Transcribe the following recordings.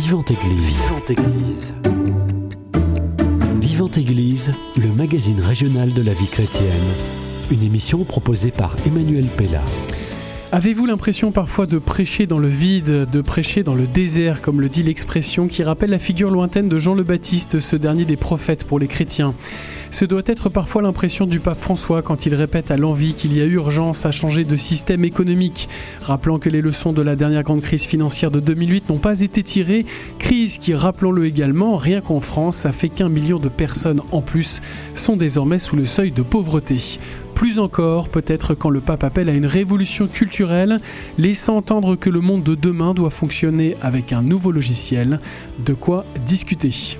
Vivante Église. Vivante Église. Vivante Église, le magazine régional de la vie chrétienne. Une émission proposée par Emmanuel Pella. Avez-vous l'impression parfois de prêcher dans le vide, de prêcher dans le désert, comme le dit l'expression, qui rappelle la figure lointaine de Jean le Baptiste, ce dernier des prophètes pour les chrétiens? Ce doit être parfois l'impression du pape François quand il répète à l'envi qu'il y a urgence à changer de système économique, rappelant que les leçons de la dernière grande crise financière de 2008 n'ont pas été tirées, crise qui, rappelons-le également, rien qu'en France, a fait qu'1 million de personnes en plus sont désormais sous le seuil de pauvreté. Plus encore, peut-être quand le pape appelle à une révolution culturelle, laissant entendre que le monde de demain doit fonctionner avec un nouveau logiciel. De quoi discuter.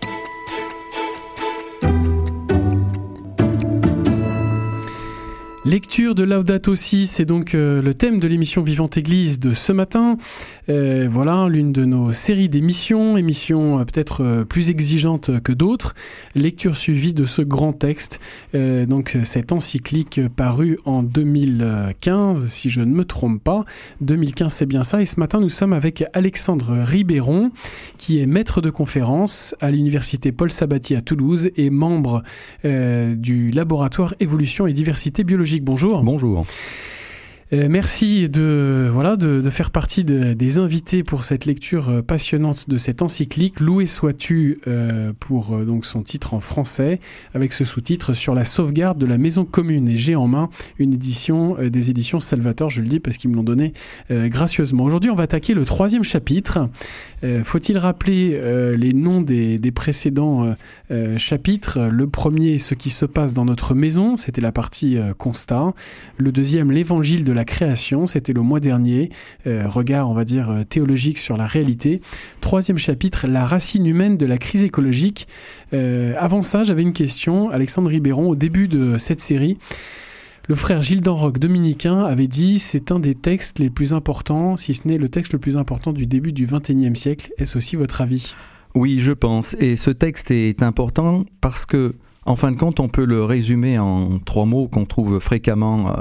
Lecture de Laudato Si, c'est donc le thème de l'émission Vivante Église de ce matin. Voilà, l'une de nos séries d'émissions, peut-être plus exigeante que d'autres. Lecture suivie de ce grand texte, donc cette encyclique parue en 2015, si je ne me trompe pas. 2015, c'est bien ça. Et ce matin, nous sommes avec Alexandre Ribéron, qui est maître de conférence à l'université Paul Sabatier à Toulouse et membre du laboratoire Évolution et Diversité Biologique. Bonjour. Bonjour. Merci de faire partie des invités pour cette lecture passionnante de cette encyclique. Loué sois-tu pour donc son titre en français, avec ce sous-titre sur la sauvegarde de la maison commune. Et j'ai en main une édition des éditions Salvator, je le dis parce qu'ils me l'ont donné gracieusement. Aujourd'hui, on va attaquer le 3e chapitre. Faut-il rappeler les noms des précédents chapitres? Le premier, ce qui se passe dans notre maison, c'était la partie constat. Le deuxième, l'évangile de la création, c'était le mois dernier. Regard, on va dire, théologique sur la réalité. 3e chapitre, la racine humaine de la crise écologique. Avant ça, j'avais une question. Alexandre Ribéron, au début de cette série, le frère Gilles d'Enroc, dominicain, avait dit « C'est un des textes les plus importants, si ce n'est le texte le plus important du début du XXIe siècle ». Est-ce aussi votre avis ? Oui, je pense. Et ce texte est important parce que, en fin de compte, on peut le résumer en 3 mots qu'on trouve fréquemment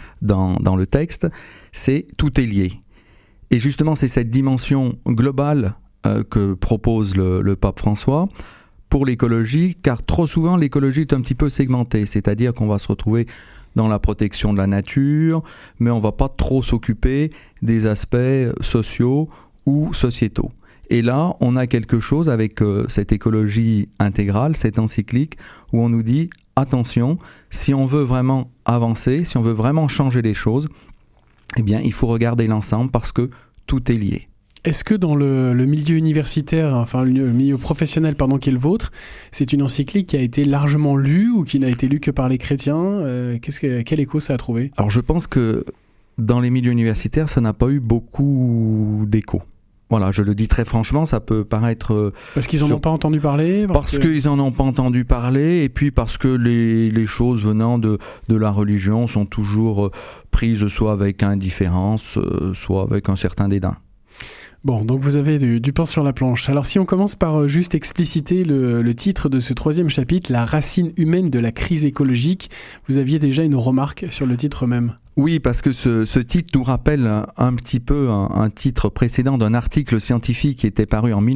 dans le texte. C'est « tout est lié ». Et justement, c'est cette dimension globale que propose le pape François pour l'écologie, car trop souvent, l'écologie est un petit peu segmentée, c'est-à-dire qu'on va se retrouver dans la protection de la nature, mais on ne va pas trop s'occuper des aspects sociaux ou sociétaux. Et là, on a quelque chose avec cette écologie intégrale, cette encyclique, où on nous dit, attention, si on veut vraiment avancer, si on veut vraiment changer les choses, eh bien, il faut regarder l'ensemble parce que tout est lié. Est-ce que dans le milieu universitaire, enfin le milieu professionnel qui est le vôtre, c'est une encyclique qui a été largement lue ou qui n'a été lue que par les chrétiens? Quel écho ça a trouvé? Alors je pense que dans les milieux universitaires, ça n'a pas eu beaucoup d'écho. Voilà, je le dis très franchement, ça peut paraître... Parce qu'ils n'en ont pas entendu parler? Parce qu'ils n'en ont pas entendu parler, et puis parce que les choses venant de la religion sont toujours prises soit avec indifférence, soit avec un certain dédain. Bon, donc vous avez du pain sur la planche. Alors si on commence par juste expliciter le titre de ce 3e chapitre, la racine humaine de la crise écologique, vous aviez déjà une remarque sur le titre même? Oui, parce que ce titre nous rappelle un petit peu un titre précédent d'un article scientifique qui était paru en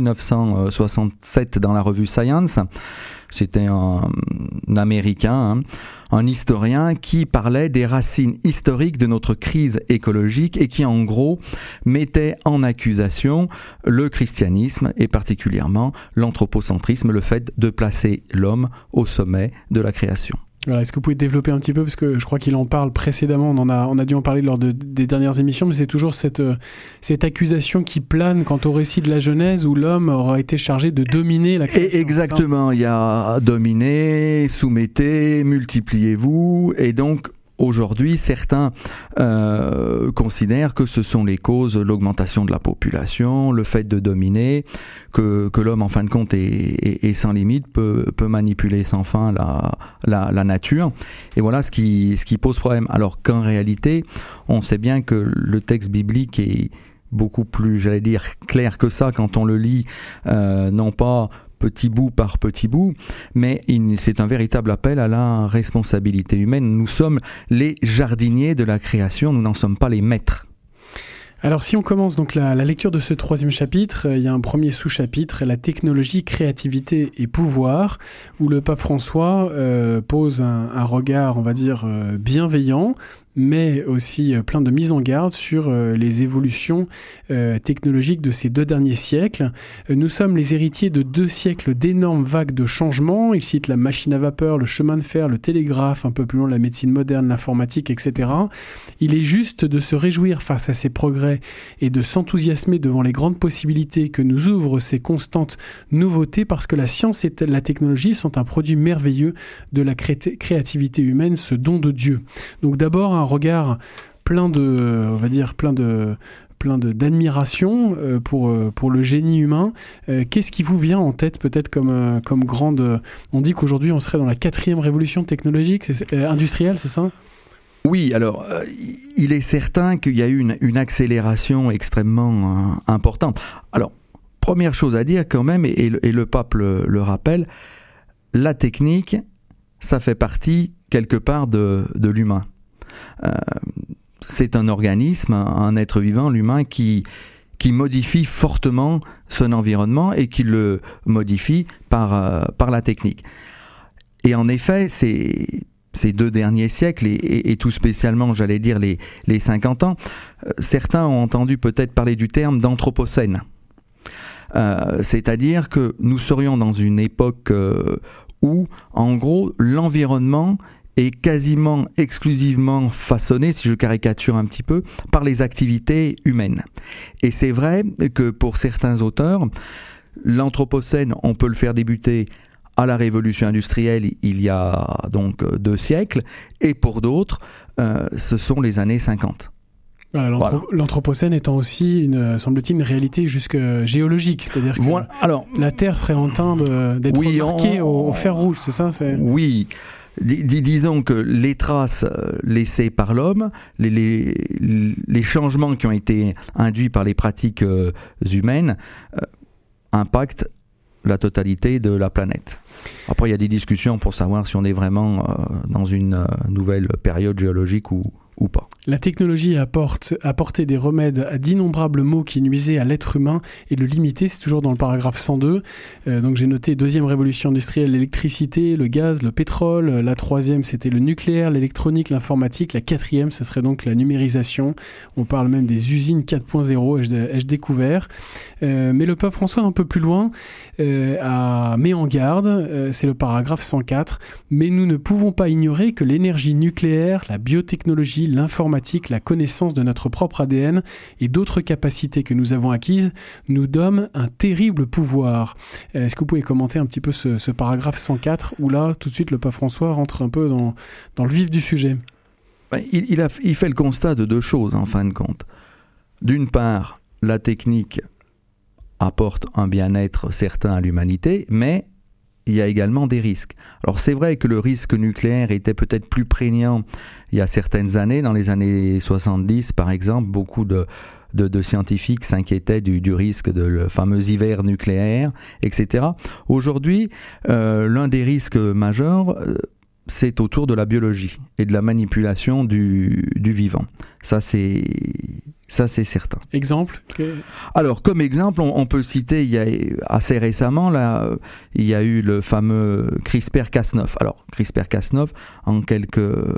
1967 dans la revue Science. C'était un Américain, un historien qui parlait des racines historiques de notre crise écologique et qui en gros mettait en accusation le christianisme et particulièrement l'anthropocentrisme, le fait de placer l'homme au sommet de la création. Voilà, est-ce que vous pouvez développer un petit peu, parce que je crois qu'il en parle précédemment, on a dû en parler lors des dernières émissions, mais c'est toujours cette accusation qui plane quant au récit de la Genèse où l'homme aura été chargé de dominer la création. Exactement, il y a dominer, soumettez, multipliez-vous, et donc aujourd'hui, certains considèrent que ce sont les causes, l'augmentation de la population, le fait de dominer, que l'homme, en fin de compte, est sans limite, peut manipuler sans fin la nature. Et voilà ce qui pose problème. Alors qu'en réalité, on sait bien que le texte biblique est beaucoup plus, j'allais dire, clair que ça quand on le lit, non pas petit bout par petit bout, mais c'est un véritable appel à la responsabilité humaine. Nous sommes les jardiniers de la création, nous n'en sommes pas les maîtres. Alors si on commence donc la lecture de ce 3e chapitre, il y a un premier sous-chapitre, la technologie, créativité et pouvoir, où le pape François pose un regard, on va dire, bienveillant, mais aussi plein de mise en garde sur les évolutions technologiques de ces 2 derniers siècles. Nous sommes les héritiers de 2 siècles d'énormes vagues de changements. Il cite la machine à vapeur, le chemin de fer, le télégraphe, un peu plus loin la médecine moderne, l'informatique, etc. Il est juste de se réjouir face à ces progrès et de s'enthousiasmer devant les grandes possibilités que nous ouvrent ces constantes nouveautés, parce que la science et la technologie sont un produit merveilleux de la créativité humaine, ce don de Dieu. Donc d'abord, un regard plein d'admiration pour le génie humain. Qu'est-ce qui vous vient en tête peut-être comme grande... On dit qu'aujourd'hui on serait dans la 4e révolution technologique, industrielle, c'est ça ? Oui, alors il est certain qu'il y a eu une accélération extrêmement importante. Alors, première chose à dire quand même, et le pape le rappelle, la technique, ça fait partie quelque part de l'humain. C'est un organisme, un être vivant, l'humain, qui modifie fortement son environnement et qui le modifie par la technique. Et en effet, ces 2 derniers siècles, et tout spécialement, j'allais dire, les 50 ans, certains ont entendu peut-être parler du terme d'anthropocène. C'est-à-dire que nous serions dans une époque où, en gros, l'environnement est quasiment exclusivement façonné, si je caricature un petit peu, par les activités humaines. Et c'est vrai que pour certains auteurs, l'anthropocène, on peut le faire débuter à la révolution industrielle il y a donc 2 siècles, et pour d'autres, ce sont les années 50. Voilà. L'anthropocène étant aussi, semble-t-il, une réalité jusque géologique, c'est-à-dire que la Terre serait en train d'être marquée au fer rouge, c'est ça ? Oui. Disons que les traces laissées par l'homme, les changements qui ont été induits par les pratiques humaines impactent la totalité de la planète. Après, il y a des discussions pour savoir si on est vraiment dans une nouvelle période géologique ou pas. La technologie apporté des remèdes à d'innombrables maux qui nuisaient à l'être humain et le limiter, c'est toujours dans le paragraphe 102. Donc j'ai noté 2e révolution industrielle, l'électricité, le gaz, le pétrole. La 3e, c'était le nucléaire, l'électronique, l'informatique. La 4e, ce serait donc la numérisation. On parle même des usines 4.0, ai-je découvert. Mais le pape François, un peu plus loin, met en garde, c'est le paragraphe 104, mais nous ne pouvons pas ignorer que l'énergie nucléaire, la biotechnologie, l'informatique, la connaissance de notre propre ADN et d'autres capacités que nous avons acquises nous donnent un terrible pouvoir. Est-ce que vous pouvez commenter un petit peu ce paragraphe 104 où là, tout de suite, le pape François rentre un peu dans le vif du sujet? Il fait le constat de 2 choses, en fin de compte. D'une part, la technique apporte un bien-être certain à l'humanité, mais il y a également des risques. Alors c'est vrai que le risque nucléaire était peut-être plus prégnant il y a certaines années, dans les années 70 par exemple, beaucoup de scientifiques s'inquiétaient du risque de le fameux hiver nucléaire, etc. Aujourd'hui, l'un des risques majeurs, c'est autour de la biologie et de la manipulation du vivant. Ça c'est certain. Exemple Alors, comme exemple, on peut citer, assez récemment, là, il y a eu le fameux CRISPR-Cas9. Alors, CRISPR-Cas9, en quelques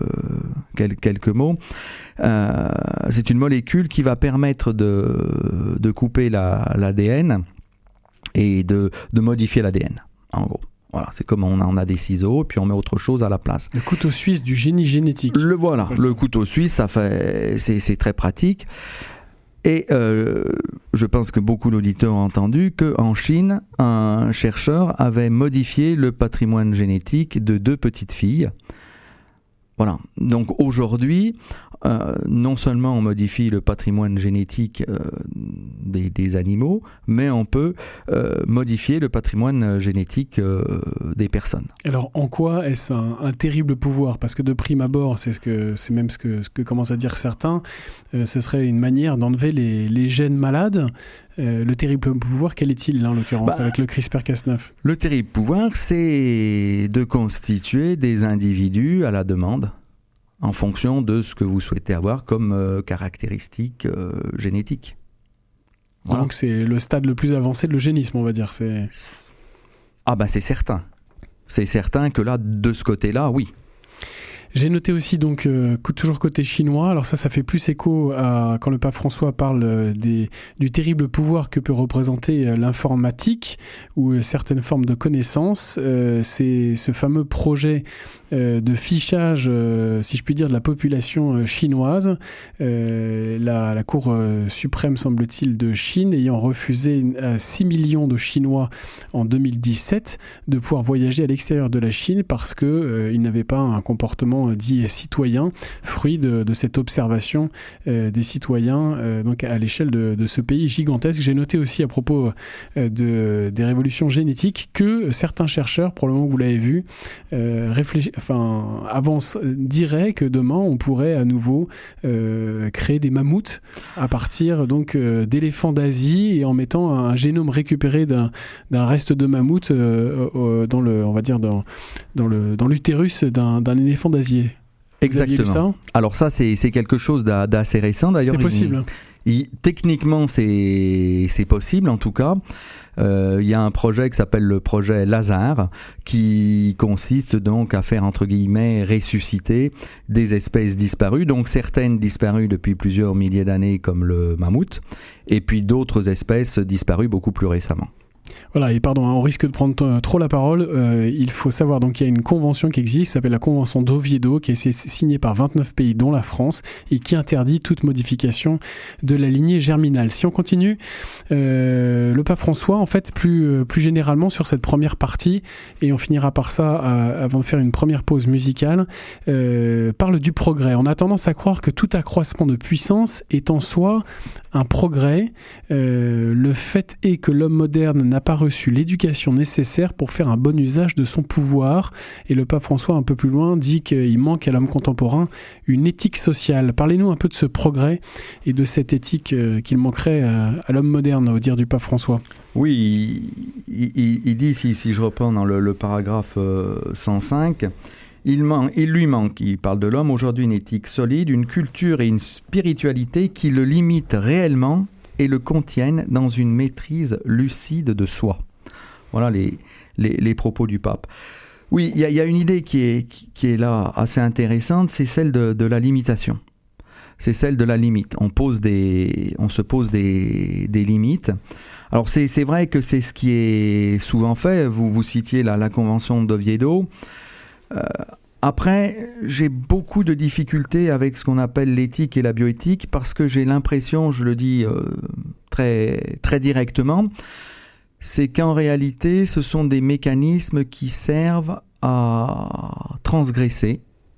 mots, c'est une molécule qui va permettre de couper l'ADN et de modifier l'ADN, en gros. Voilà, c'est comme on a des ciseaux, puis on met autre chose à la place. Le couteau suisse du génie génétique. Le couteau suisse, c'est très pratique. Et je pense que beaucoup d'auditeurs ont entendu qu'en Chine, un chercheur avait modifié le patrimoine génétique de 2 petites filles. Voilà. Donc aujourd'hui, non seulement on modifie le patrimoine génétique des animaux, mais on peut modifier le patrimoine génétique des personnes. Alors en quoi est-ce un terrible pouvoir? Parce que de prime abord, c'est même ce que commencent à dire certains, ce serait une manière d'enlever les gènes malades. Le terrible pouvoir, quel est-il là, en l'occurrence, avec le CRISPR-Cas9? Le terrible pouvoir, c'est de constituer des individus à la demande. en fonction de ce que vous souhaitez avoir comme caractéristiques génétiques. Voilà. Donc c'est le stade le plus avancé de l'eugénisme, on va dire. Ah bah c'est certain. C'est certain que là, de ce côté-là, oui. J'ai noté aussi donc toujours côté chinois. Alors ça fait plus écho à quand le pape François parle du terrible pouvoir que peut représenter l'informatique ou certaines formes de connaissances. C'est ce fameux projet de fichage, si je puis dire, de la population chinoise. La Cour suprême, semble-t-il, de Chine ayant refusé à 6 millions de Chinois en 2017 de pouvoir voyager à l'extérieur de la Chine parce qu'ils n'avaient pas un comportement dit citoyen, fruit de cette observation des citoyens donc à l'échelle de ce pays gigantesque. J'ai noté aussi à propos des révolutions génétiques que certains chercheurs, probablement que vous l'avez vu, diraient que demain on pourrait à nouveau créer des mammouths à partir donc d'éléphants d'Asie et en mettant un génome récupéré d'un reste de mammouth dans l'utérus d'un éléphant d'Asie. Exactement. Alors ça, c'est quelque chose d'assez récent. D'ailleurs, c'est possible. Techniquement, c'est possible en tout cas. Il y a un projet qui s'appelle le projet Lazare qui consiste donc à faire entre guillemets ressusciter des espèces disparues, donc certaines disparues depuis plusieurs milliers d'années comme le mammouth et puis d'autres espèces disparues beaucoup plus récemment. Voilà, et pardon, on risque de prendre trop la parole. Il faut savoir donc qu'il y a une convention qui existe, qui s'appelle la Convention d'Oviedo, qui est signée par 29 pays, dont la France, et qui interdit toute modification de la lignée germinale. Si on continue, le pape François, en fait, plus généralement sur cette première partie, et on finira par ça avant de faire une première pause musicale, parle du progrès. On a tendance à croire que tout accroissement de puissance est en soi un progrès. Le fait est que l'homme moderne n'a pas reçu l'éducation nécessaire pour faire un bon usage de son pouvoir. Et le pape François, un peu plus loin, dit qu'il manque à l'homme contemporain une éthique sociale. Parlez-nous un peu de ce progrès et de cette éthique qu'il manquerait à l'homme moderne, au dire du pape François. Oui, il dit, si je reprends dans le paragraphe 105... Il parle de l'homme aujourd'hui, une éthique solide, une culture et une spiritualité qui le limitent réellement et le contiennent dans une maîtrise lucide de soi. Voilà les propos du pape. Oui, il y a une idée qui est là assez intéressante, c'est celle de la limitation. C'est celle de la limite. On se pose des limites. Alors c'est vrai que c'est ce qui est souvent fait. Vous citiez la Convention d'Oviedo. Après, j'ai beaucoup de difficultés avec ce qu'on appelle l'éthique et la bioéthique parce que j'ai l'impression, je le dis très, très directement, c'est qu'en réalité, ce sont des mécanismes qui servent à transgresser.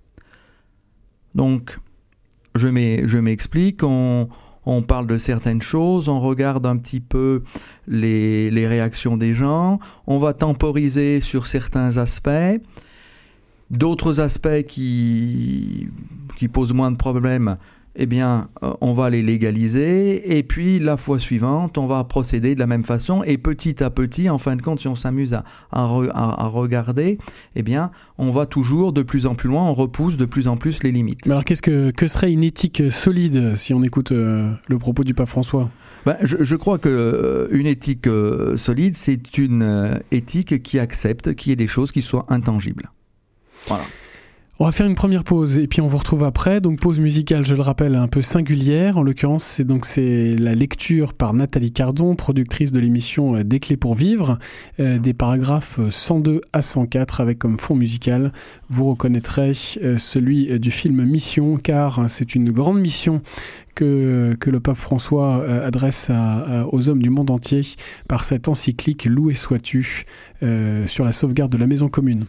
Donc, je m'explique, on parle de certaines choses, on regarde un petit peu les réactions des gens, on va temporiser sur certains aspects. D'autres aspects qui posent moins de problèmes, eh bien, on va les légaliser. Et puis, la fois suivante, on va procéder de la même façon. Et petit à petit, en fin de compte, si on s'amuse à regarder, eh bien, on va toujours de plus en plus loin, on repousse de plus en plus les limites. Mais alors, que serait une éthique solide, si on écoute le propos du pape François ? Je crois qu'une éthique solide, c'est une éthique qui accepte qu'il y ait des choses qui soient intangibles. Voilà. On va faire une première pause et puis on vous retrouve après. Donc pause musicale, je le rappelle, un peu singulière. En l'occurrence, c'est la lecture par Nathalie Cardon, productrice de l'émission Des clés pour vivre, des paragraphes 102 à 104 avec comme fond musical, vous reconnaîtrez celui du film Mission, car c'est une grande mission que le pape François adresse aux hommes du monde entier par cette encyclique Loué sois-tu sur la sauvegarde de la maison commune.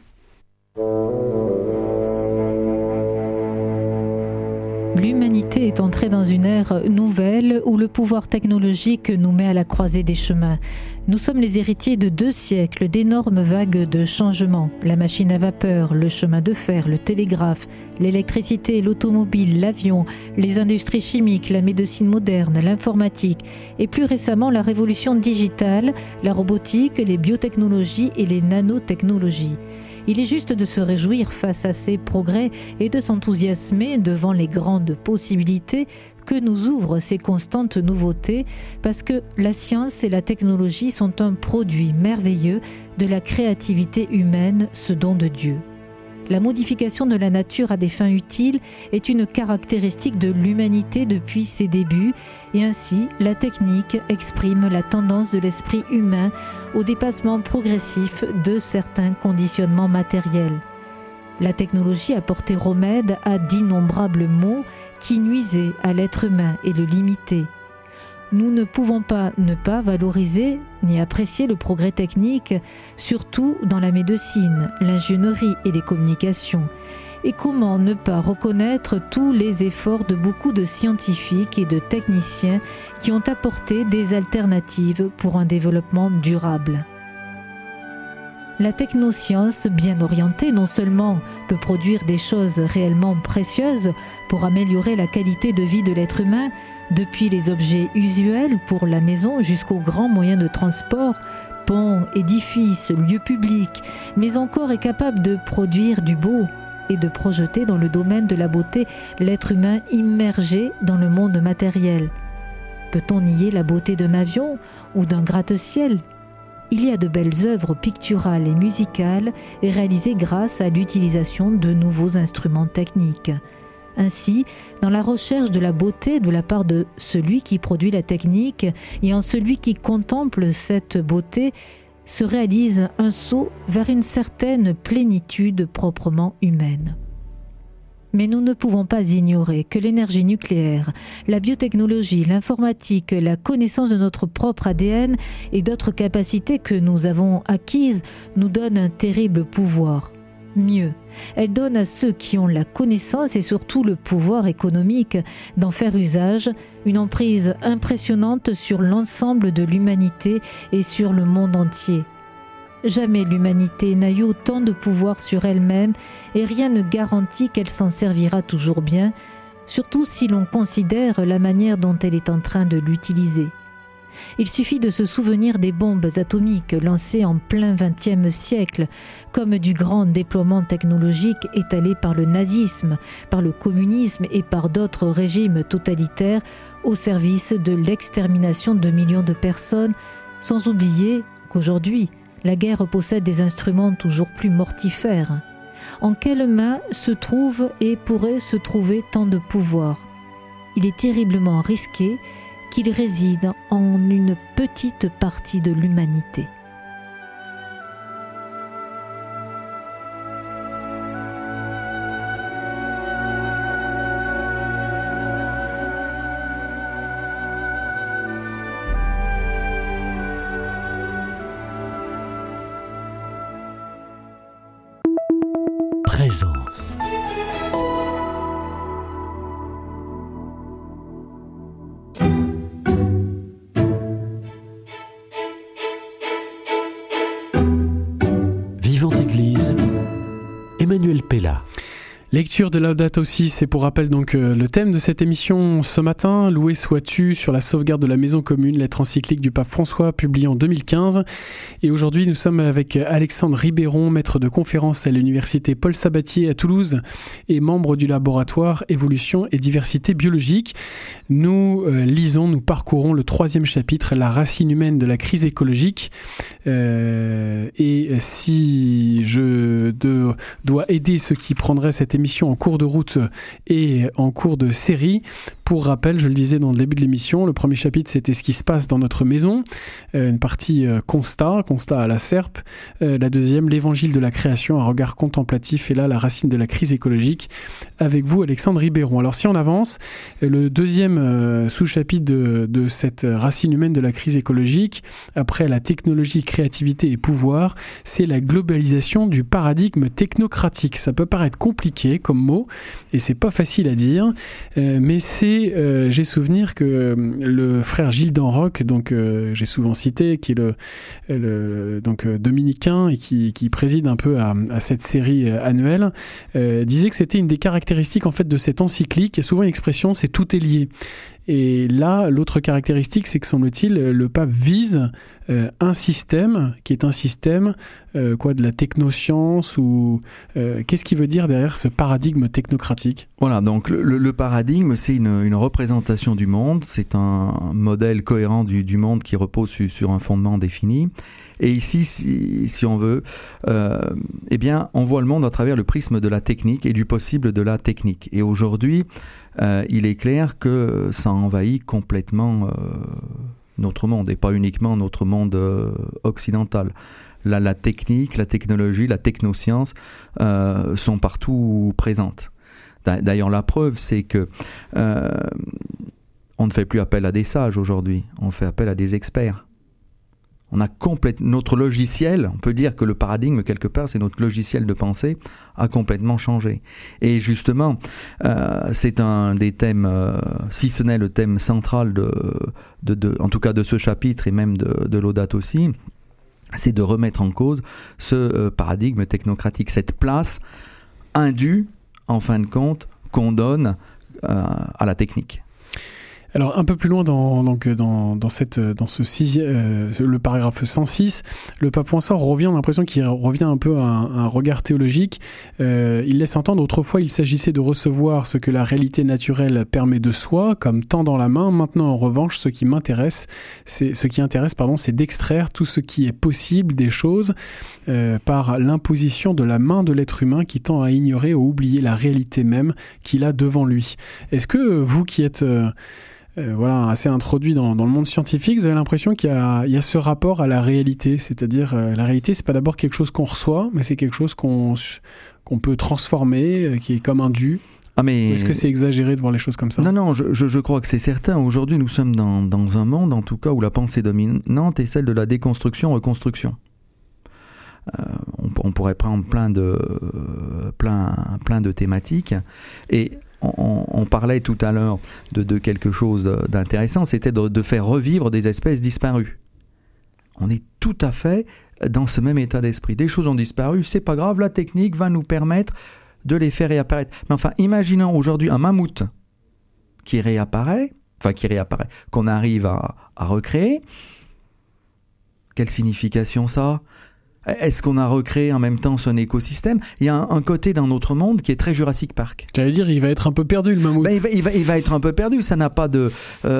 L'humanité est entrée dans une ère nouvelle où le pouvoir technologique nous met à la croisée des chemins. Nous sommes les héritiers de 2 siècles d'énormes vagues de changements. La machine à vapeur, le chemin de fer, le télégraphe, l'électricité, l'automobile, l'avion, les industries chimiques, la médecine moderne, l'informatique et plus récemment la révolution digitale, la robotique, les biotechnologies et les nanotechnologies. Il est juste de se réjouir face à ces progrès et de s'enthousiasmer devant les grandes possibilités que nous ouvrent ces constantes nouveautés, parce que la science et la technologie sont un produit merveilleux de la créativité humaine, ce don de Dieu. La modification de la nature à des fins utiles est une caractéristique de l'humanité depuis ses débuts, et ainsi la technique exprime la tendance de l'esprit humain au dépassement progressif de certains conditionnements matériels. La technologie a porté remède à d'innombrables maux qui nuisaient à l'être humain et le limitaient. Nous ne pouvons pas ne pas valoriser ni apprécier le progrès technique, surtout dans la médecine, l'ingénierie et les communications. Et comment ne pas reconnaître tous les efforts de beaucoup de scientifiques et de techniciens qui ont apporté des alternatives pour un développement durable. La technoscience, bien orientée, non seulement peut produire des choses réellement précieuses pour améliorer la qualité de vie de l'être humain, depuis les objets usuels pour la maison jusqu'aux grands moyens de transport, ponts, édifices, lieux publics, mais encore est capable de produire du beau et de projeter dans le domaine de la beauté l'être humain immergé dans le monde matériel. Peut-on nier la beauté d'un avion ou d'un gratte-ciel ? Il y a de belles œuvres picturales et musicales réalisées grâce à l'utilisation de nouveaux instruments techniques. Ainsi, dans la recherche de la beauté de la part de celui qui produit la technique et en celui qui contemple cette beauté, se réalise un saut vers une certaine plénitude proprement humaine. Mais nous ne pouvons pas ignorer que l'énergie nucléaire, la biotechnologie, l'informatique, la connaissance de notre propre ADN et d'autres capacités que nous avons acquises nous donnent un terrible pouvoir. Mieux, elle donne à ceux qui ont la connaissance et surtout le pouvoir économique d'en faire usage une emprise impressionnante sur l'ensemble de l'humanité et sur le monde entier. Jamais l'humanité n'a eu autant de pouvoir sur elle-même et rien ne garantit qu'elle s'en servira toujours bien, surtout si l'on considère la manière dont elle est en train de l'utiliser. Il suffit de se souvenir des bombes atomiques lancées en plein XXe siècle, comme du grand déploiement technologique étalé par le nazisme, par le communisme et par d'autres régimes totalitaires au service de l'extermination de millions de personnes, sans oublier qu'aujourd'hui, la guerre possède des instruments toujours plus mortifères. En quelles mains se trouve et pourrait se trouver tant de pouvoir ? Il est terriblement risqué qu'il réside en une petite partie de l'humanité. Présence. Vivante Église, Emmanuel Pella. Lecture de Laudato Si, c'est pour rappel donc le thème de cette émission ce matin, Loué sois-tu sur la sauvegarde de la maison commune, lettre encyclique du pape François publiée en 2015. Et aujourd'hui nous sommes avec Alexandre Ribéron, maître de conférence à l'université Paul Sabatier à Toulouse et membre du laboratoire Évolution et Diversité Biologique. Nous nous parcourons le 3e chapitre, la racine humaine de la crise écologique. Et si je dois aider ceux qui prendraient cette émission en cours de route et en cours de série, pour rappel, je le disais dans le début de l'émission, le premier chapitre c'était ce qui se passe dans notre maison, une partie constat à la serpe, la deuxième l'évangile de la création, un regard contemplatif, et là la racine de la crise écologique avec vous Alexandre Ribéron. Alors si on avance, le deuxième sous-chapitre de cette racine humaine de la crise écologique, après la technologie, créativité et pouvoir, c'est la globalisation du paradigme technocratique. Ça peut paraître compliqué comme mot et c'est pas facile à dire, mais j'ai souvenir que le frère Gilles d'Enroc, donc j'ai souvent cité, qui est donc dominicain et qui préside un peu à cette série annuelle, disait que c'était une des caractéristiques en fait de cette encyclique. Il y a souvent une expression, c'est tout est lié. Et là, l'autre caractéristique, c'est que, semble-t-il, le pape vise un système qui est un système de la technoscience ou qu'est-ce qu'il veut dire derrière ce paradigme technocratique ? Voilà, donc le paradigme, c'est une représentation du monde, c'est un modèle cohérent du monde qui repose sur un fondement défini. Et ici, si on veut, eh bien, on voit le monde à travers le prisme de la technique et du possible de la technique. Et aujourd'hui, il est clair que ça envahit complètement notre monde, et pas uniquement notre monde occidental. Là, la technique, la technologie, la technoscience sont partout présentes. D'ailleurs, la preuve, c'est que on ne fait plus appel à des sages aujourd'hui, on fait appel à des experts. On a notre logiciel, on peut dire que le paradigme, quelque part, c'est notre logiciel de pensée, a complètement changé. Et justement, c'est un des thèmes, si ce n'est le thème central en tout cas de ce chapitre et même de Laudato aussi, c'est de remettre en cause ce paradigme technocratique, cette place indue, en fin de compte, qu'on donne à la technique. Alors un peu plus loin dans le paragraphe 106, le pape François revient, on a l'impression qu'il revient un peu à un regard théologique. Il laisse entendre autrefois il s'agissait de recevoir ce que la réalité naturelle permet de soi, comme temps dans la main. Maintenant en revanche, ce qui intéresse, c'est d'extraire tout ce qui est possible des choses par l'imposition de la main de l'être humain qui tend à ignorer ou oublier la réalité même qu'il a devant lui. Est-ce que vous qui êtes assez introduit dans le monde scientifique, vous avez l'impression qu'il y a ce rapport à la réalité, c'est-à-dire la réalité, c'est pas d'abord quelque chose qu'on reçoit, mais c'est quelque chose qu'on peut transformer, qui est comme un dû. Est-ce que c'est exagéré de voir les choses comme ça ? Non, je crois que c'est certain. Aujourd'hui, nous sommes dans un monde, en tout cas, où la pensée dominante est celle de la déconstruction-reconstruction. On pourrait prendre plein de thématiques, et on parlait tout à l'heure de quelque chose d'intéressant, c'était de faire revivre des espèces disparues. On est tout à fait dans ce même état d'esprit. Des choses ont disparu, c'est pas grave, la technique va nous permettre de les faire réapparaître. Mais enfin, imaginons aujourd'hui un mammouth qui réapparaît, qu'on arrive à recréer. Quelle signification ça a ? Est-ce qu'on a recréé en même temps son écosystème ? Il y a un côté dans notre monde qui est très Jurassic Park. J'allais dire, il va être un peu perdu, le mammouth. Il va être un peu perdu, ça n'a pas de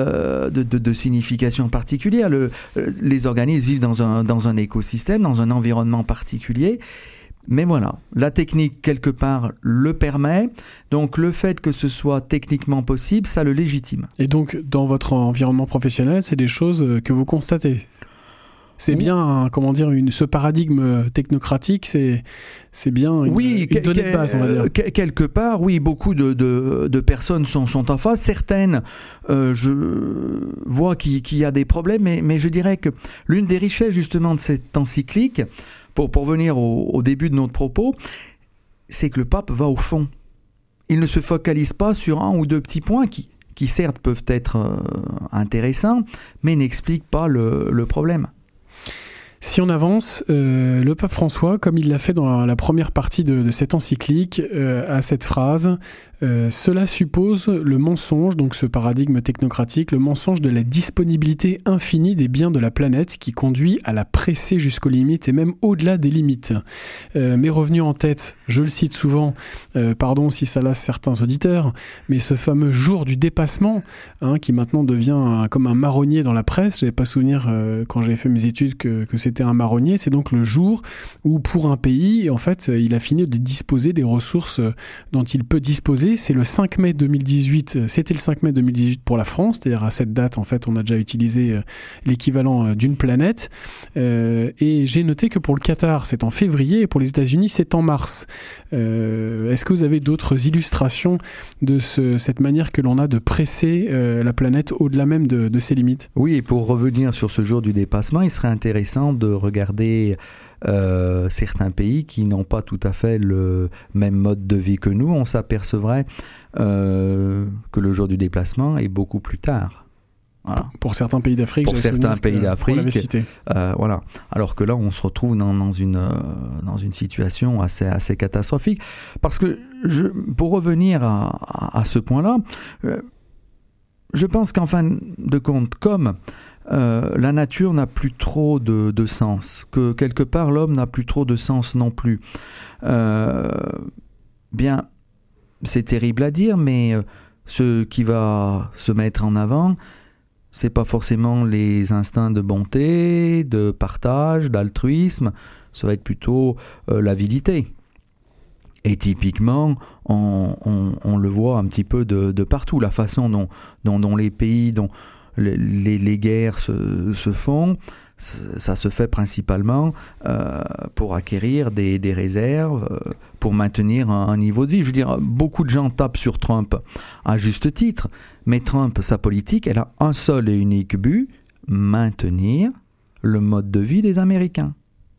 signification particulière. Les organismes vivent dans un écosystème, dans un environnement particulier. Mais voilà, la technique, quelque part, le permet. Donc, le fait que ce soit techniquement possible, ça le légitime. Et donc, dans votre environnement professionnel, c'est des choses que vous constatez ? C'est bien, ce paradigme technocratique, c'est bien une donnée de base, on va dire. Quelque part, oui, beaucoup de personnes sont en face. Certaines, je vois qu'il y a des problèmes, mais je dirais que l'une des richesses, justement, de cette encyclique, pour venir au début de notre propos, c'est que le pape va au fond. Il ne se focalise pas sur un ou deux petits points qui certes, peuvent être intéressants, mais n'expliquent pas le problème. Si on avance, le pape François, comme il l'a fait dans la première partie de cette encyclique, a cette phrase « Cela suppose le mensonge, donc ce paradigme technocratique, le mensonge de la disponibilité infinie des biens de la planète qui conduit à la presser jusqu'aux limites et même au-delà des limites. » M'est revenu en tête, je le cite souvent, pardon si ça lasse certains auditeurs, mais ce fameux jour du dépassement, qui maintenant devient comme un marronnier dans la presse. Je n'avais pas souvenir quand j'avais fait mes études que c'était un marronnier. C'est donc le jour où pour un pays, en fait, il a fini de disposer des ressources dont il peut disposer. C'est le 5 mai 2018, c'était le 5 mai 2018 pour la France, c'est-à-dire à cette date, en fait, on a déjà utilisé l'équivalent d'une planète. Et j'ai noté que pour le Qatar, c'est en février, et pour les États-Unis, c'est en mars. Est-ce que vous avez d'autres illustrations de cette manière que l'on a de presser la planète au-delà même de ses limites ? Oui, et pour revenir sur ce jour du dépassement, il serait intéressant de regarder certains pays qui n'ont pas tout à fait le même mode de vie que nous. On s'apercevrait que le jour du déplacement est beaucoup plus tard. Voilà. Pour certains pays d'Afrique, voilà. Alors que là, on se retrouve dans une situation assez catastrophique. Parce que, pour revenir à ce point-là, je pense qu'en fin de compte, comme la nature n'a plus trop de sens, que quelque part l'homme n'a plus trop de sens non plus, bien, c'est terrible à dire, mais ce qui va se mettre en avant, c'est pas forcément les instincts de bonté, de partage, d'altruisme, ça va être plutôt l'avidité. Et typiquement, on le voit un petit peu de partout, la façon dont les pays, dont les guerres se font, ça se fait principalement pour acquérir des réserves, pour maintenir un niveau de vie. Je veux dire, beaucoup de gens tapent sur Trump à juste titre, mais Trump, sa politique, elle a un seul et unique but, maintenir le mode de vie des Américains.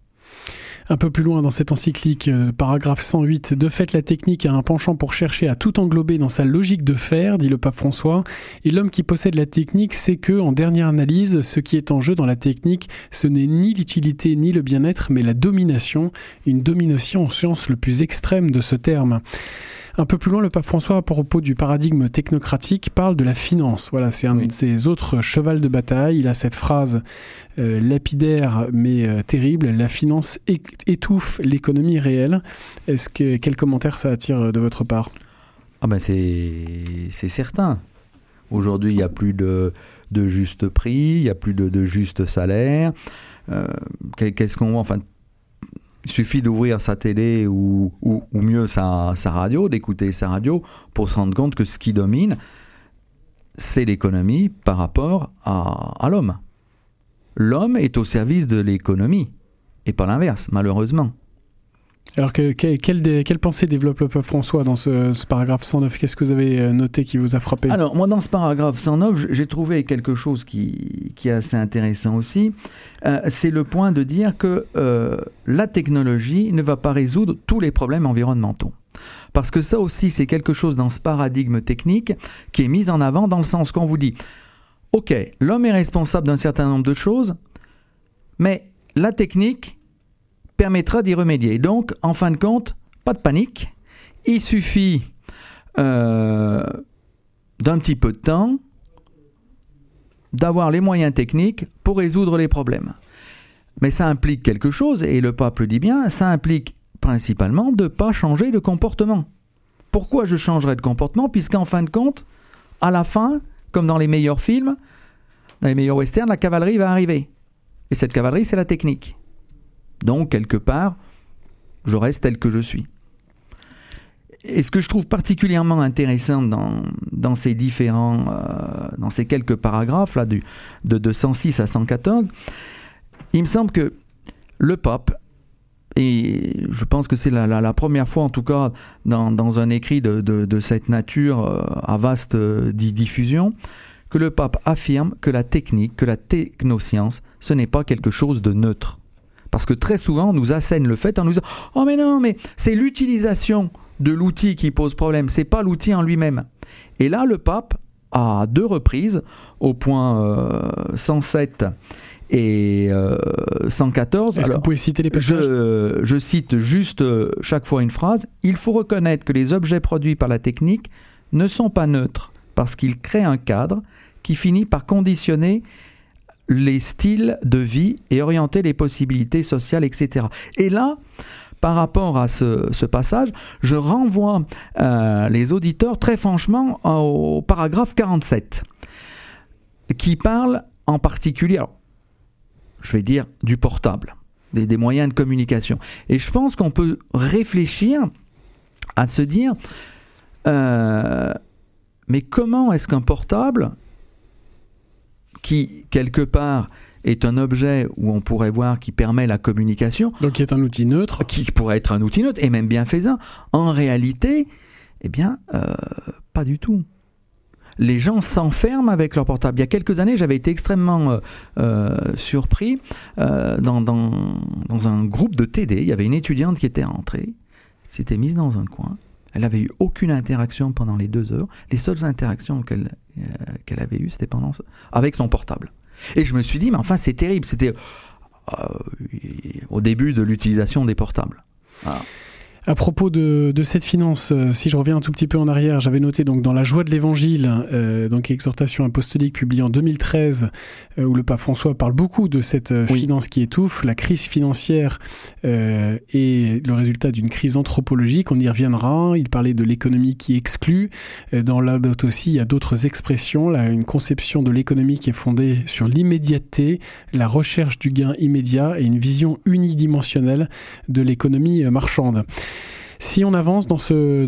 Un peu plus loin dans cette encyclique, paragraphe 108, de fait la technique a un penchant pour chercher à tout englober dans sa logique de faire, dit le pape François, et l'homme qui possède la technique sait que, en dernière analyse, ce qui est en jeu dans la technique, ce n'est ni l'utilité ni le bien-être, mais la domination, une domination au sens le plus extrême de ce terme. Un peu plus loin, le pape François, à propos du paradigme technocratique, parle de la finance. Voilà, c'est un de ses autres chevals de bataille. Il a cette phrase lapidaire mais terrible. La finance étouffe l'économie réelle. Quel commentaire ça attire de votre part ? Ah ben c'est certain. Aujourd'hui, il n'y a plus de juste prix, il n'y a plus de juste salaire. Qu'est-ce qu'on voit ? Enfin, il suffit d'ouvrir sa télé ou mieux sa radio, d'écouter sa radio pour se rendre compte que ce qui domine, c'est l'économie par rapport à l'homme. L'homme est au service de l'économie et pas l'inverse, malheureusement. Alors, quelle pensée développe le pape François dans ce paragraphe 109 ? Qu'est-ce que vous avez noté qui vous a frappé ? Alors, moi, dans ce paragraphe 109, j'ai trouvé quelque chose qui est assez intéressant aussi. C'est le point de dire que la technologie ne va pas résoudre tous les problèmes environnementaux. Parce que ça aussi, c'est quelque chose dans ce paradigme technique qui est mis en avant dans le sens qu'on vous dit « Ok, l'homme est responsable d'un certain nombre de choses, mais la technique permettra d'y remédier. » Donc, en fin de compte, pas de panique. Il suffit d'un petit peu de temps d'avoir les moyens techniques pour résoudre les problèmes. Mais ça implique quelque chose, et le pape le dit bien, ça implique principalement de ne pas changer de comportement. Pourquoi je changerais de comportement ? Puisqu'en fin de compte, à la fin, comme dans les meilleurs films, dans les meilleurs westerns, la cavalerie va arriver. Et cette cavalerie, c'est la technique. Donc, quelque part, je reste tel que je suis. Et ce que je trouve particulièrement intéressant dans ces différents, dans ces quelques paragraphes là, de 106 à 114, il me semble que le pape, et je pense que c'est la première fois en tout cas dans un écrit de cette nature à vaste diffusion, que le pape affirme que la technique, que la technoscience, ce n'est pas quelque chose de neutre. Parce que très souvent, on nous assène le fait en nous disant « Oh mais non, mais c'est l'utilisation de l'outil qui pose problème, c'est pas l'outil en lui-même. » Et là, le pape, à 2 reprises, au point 107 et 114... Est-ce que vous pouvez citer les passages ? Je cite juste chaque fois une phrase. « Il faut reconnaître que les objets produits par la technique ne sont pas neutres, parce qu'ils créent un cadre qui finit par conditionner les styles de vie et orienter les possibilités sociales, etc. » Et là, par rapport à ce passage, je renvoie les auditeurs très franchement au paragraphe 47, qui parle en particulier, alors, je vais dire, du portable, des moyens de communication. Et je pense qu'on peut réfléchir à se dire, mais comment est-ce qu'un portable, qui, quelque part, est un objet où on pourrait voir qui permet la communication. Donc qui est un outil neutre. Qui pourrait être un outil neutre, et même bienfaisant. En réalité, eh bien, pas du tout. Les gens s'enferment avec leur portable. Il y a quelques années, j'avais été extrêmement surpris. Dans un groupe de TD, il y avait une étudiante qui était entrée, s'était mise dans un coin. Elle n'avait eu aucune interaction pendant les 2 heures. Les seules interactions qu'elle avait eues, c'était avec son portable. Et je me suis dit, mais enfin, c'est terrible. C'était au début de l'utilisation des portables. Voilà. À propos de cette finance, si je reviens un tout petit peu en arrière, j'avais noté donc dans La joie de l'évangile, donc exhortation apostolique publiée en 2013, où le pape François parle beaucoup de cette finance qui étouffe. La crise financière est le résultat d'une crise anthropologique, on y reviendra. Il parlait de l'économie qui exclut. Dans Laudato Si, il y a d'autres expressions, là, une conception de l'économie qui est fondée sur l'immédiateté, la recherche du gain immédiat et une vision unidimensionnelle de l'économie marchande. Si on avance dans ce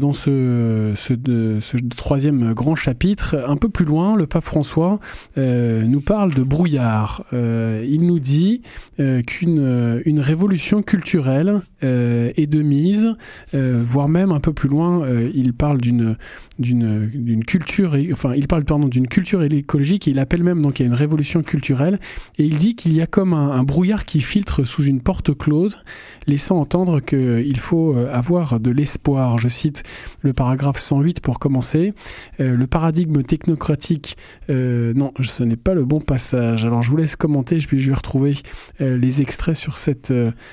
troisième grand chapitre, un peu plus loin, le pape François nous parle de brouillard. Il nous dit qu'une révolution culturelle est de mise, voire même un peu plus loin, il parle d'une culture, d'une culture écologique, et il appelle même donc il y a une révolution culturelle, et il dit qu'il y a comme un brouillard qui filtre sous une porte close, laissant entendre qu'il faut avoir de l'espoir. Je cite le paragraphe 108 pour commencer. Le paradigme technocratique, non, ce n'est pas le bon passage. Alors je vous laisse commenter, je vais retrouver les extraits sur cette...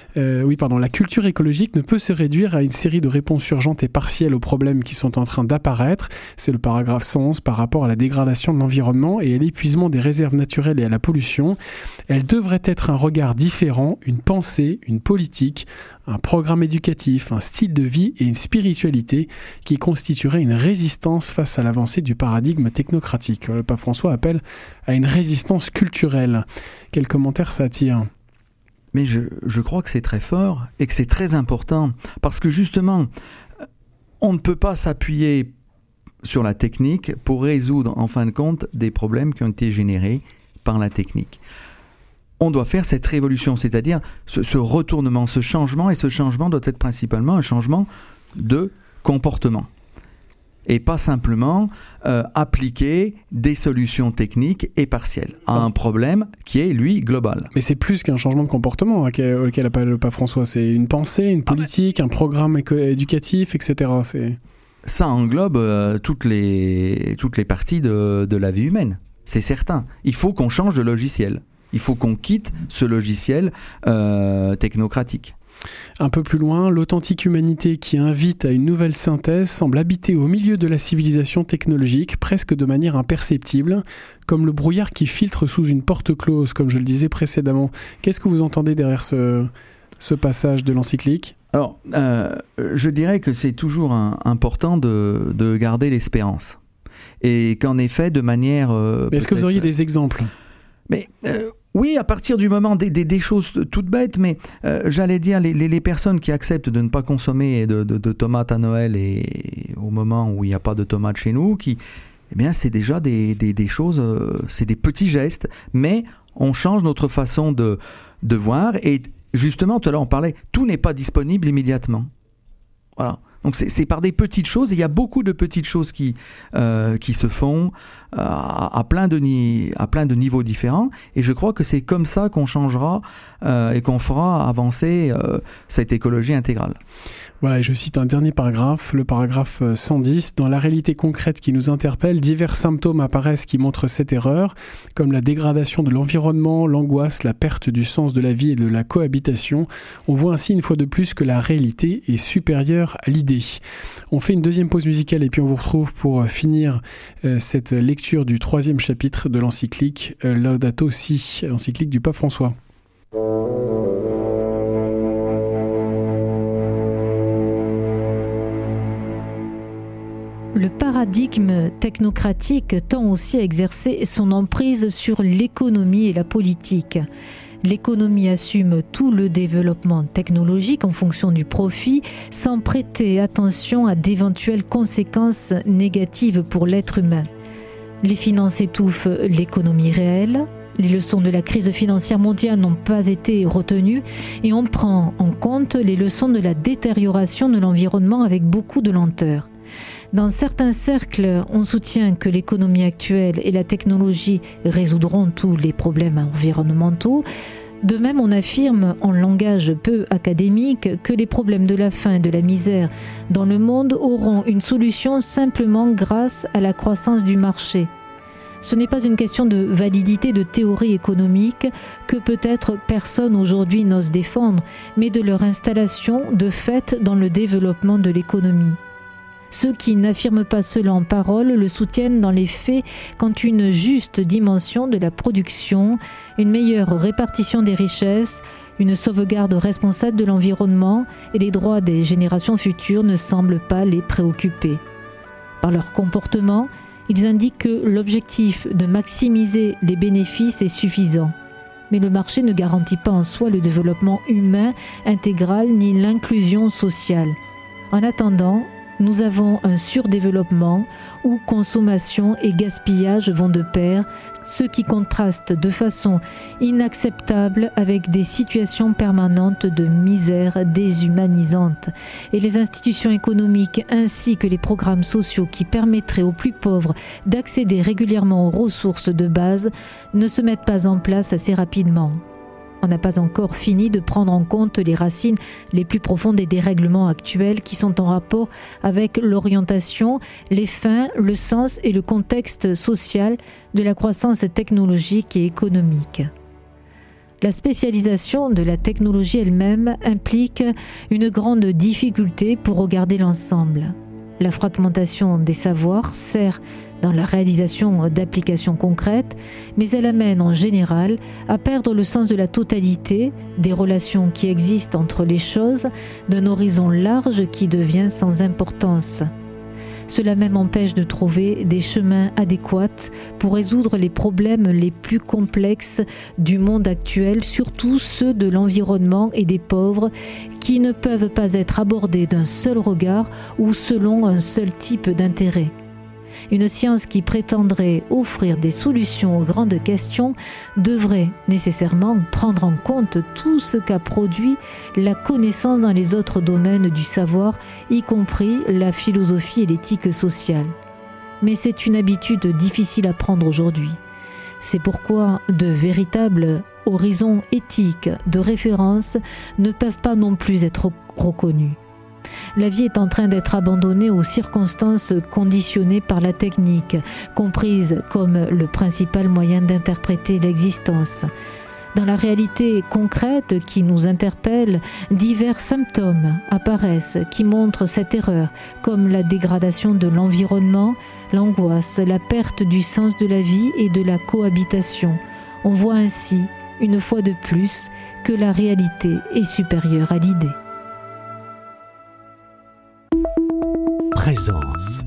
la culture écologique ne peut se réduire à une série de réponses urgentes et partielles aux problèmes qui sont en train d'apparaître. C'est le paragraphe 111 par rapport à la dégradation de l'environnement et à l'épuisement des réserves naturelles et à la pollution. Elle devrait être un regard différent, une pensée, une politique, un programme éducatif, un style de vie et une spiritualité qui constituerait une résistance face à l'avancée du paradigme technocratique. Le pape François appelle à une résistance culturelle. Quel commentaire ça attire ? Mais je crois que c'est très fort et que c'est très important parce que justement, on ne peut pas s'appuyer sur la technique pour résoudre en fin de compte des problèmes qui ont été générés par la technique. On doit faire cette révolution, c'est-à-dire ce retournement, ce changement, et ce changement doit être principalement un changement de comportement. Et pas simplement appliquer des solutions techniques et partielles à un problème qui est, lui, global. Mais c'est plus qu'un changement de comportement auquel appelle le pape François. C'est une pensée, une politique, un programme éducatif, etc. Ça englobe toutes les parties de la vie humaine. C'est certain. Il faut qu'on change de logiciel. Il faut qu'on quitte ce logiciel technocratique. Un peu plus loin, l'authentique humanité qui invite à une nouvelle synthèse semble habiter au milieu de la civilisation technologique, presque de manière imperceptible, comme le brouillard qui filtre sous une porte close, comme je le disais précédemment. Qu'est-ce que vous entendez derrière ce passage de l'encyclique ? Alors, je dirais que c'est toujours important de garder l'espérance. Et qu'en effet, de manière... Mais est-ce que vous auriez des exemples ? Mais oui, à partir du moment des choses toutes bêtes, mais j'allais dire les personnes qui acceptent de ne pas consommer de tomates à Noël et au moment où il n'y a pas de tomates chez nous, eh bien c'est déjà des choses, c'est des petits gestes, mais on change notre façon de voir. Et justement, tout à l'heure on parlait, tout n'est pas disponible immédiatement. Voilà. Donc c'est par des petites choses, et il y a beaucoup de petites choses qui se font à plein de niveaux différents, et je crois que c'est comme ça qu'on changera et qu'on fera avancer cette écologie intégrale. Voilà, et je cite un dernier paragraphe, le paragraphe 110. Dans la réalité concrète qui nous interpelle, divers symptômes apparaissent qui montrent cette erreur, comme la dégradation de l'environnement, l'angoisse, la perte du sens de la vie et de la cohabitation. On voit ainsi une fois de plus que la réalité est supérieure à l'idée. On fait une deuxième pause musicale et puis on vous retrouve pour finir cette lecture du 3e chapitre de l'encyclique Laudato Si, l'encyclique du pape François. Le paradigme technocratique tend aussi à exercer son emprise sur l'économie et la politique. L'économie assume tout le développement technologique en fonction du profit, sans prêter attention à d'éventuelles conséquences négatives pour l'être humain. Les finances étouffent l'économie réelle. Les leçons de la crise financière mondiale n'ont pas été retenues et on prend en compte les leçons de la détérioration de l'environnement avec beaucoup de lenteur. Dans certains cercles, on soutient que l'économie actuelle et la technologie résoudront tous les problèmes environnementaux. De même, on affirme, en langage peu académique, que les problèmes de la faim et de la misère dans le monde auront une solution simplement grâce à la croissance du marché. Ce n'est pas une question de validité de théorie économique que peut-être personne aujourd'hui n'ose défendre, mais de leur installation de fait dans le développement de l'économie. Ceux qui n'affirment pas cela en parole le soutiennent dans les faits quand une juste dimension de la production, une meilleure répartition des richesses, une sauvegarde responsable de l'environnement et les droits des générations futures ne semblent pas les préoccuper. Par leur comportement, ils indiquent que l'objectif de maximiser les bénéfices est suffisant. Mais le marché ne garantit pas en soi le développement humain intégral ni l'inclusion sociale. En attendant, nous avons un surdéveloppement où consommation et gaspillage vont de pair, ce qui contraste de façon inacceptable avec des situations permanentes de misère déshumanisante. Et les institutions économiques ainsi que les programmes sociaux qui permettraient aux plus pauvres d'accéder régulièrement aux ressources de base ne se mettent pas en place assez rapidement. On n'a pas encore fini de prendre en compte les racines les plus profondes des dérèglements actuels qui sont en rapport avec l'orientation, les fins, le sens et le contexte social de la croissance technologique et économique. La spécialisation de la technologie elle-même implique une grande difficulté pour regarder l'ensemble. La fragmentation des savoirs sert dans la réalisation d'applications concrètes, mais elle amène en général à perdre le sens de la totalité, des relations qui existent entre les choses, d'un horizon large qui devient sans importance. Cela même empêche de trouver des chemins adéquats pour résoudre les problèmes les plus complexes du monde actuel, surtout ceux de l'environnement et des pauvres, qui ne peuvent pas être abordés d'un seul regard ou selon un seul type d'intérêt. Une science qui prétendrait offrir des solutions aux grandes questions devrait nécessairement prendre en compte tout ce qu'a produit la connaissance dans les autres domaines du savoir, y compris la philosophie et l'éthique sociale. Mais c'est une habitude difficile à prendre aujourd'hui. C'est pourquoi de véritables horizons éthiques de référence ne peuvent pas non plus être reconnus. La vie est en train d'être abandonnée aux circonstances conditionnées par la technique, comprise comme le principal moyen d'interpréter l'existence. Dans la réalité concrète qui nous interpelle, divers symptômes apparaissent qui montrent cette erreur, comme la dégradation de l'environnement, l'angoisse, la perte du sens de la vie et de la cohabitation. On voit ainsi, une fois de plus, que la réalité est supérieure à l'idée. Présence.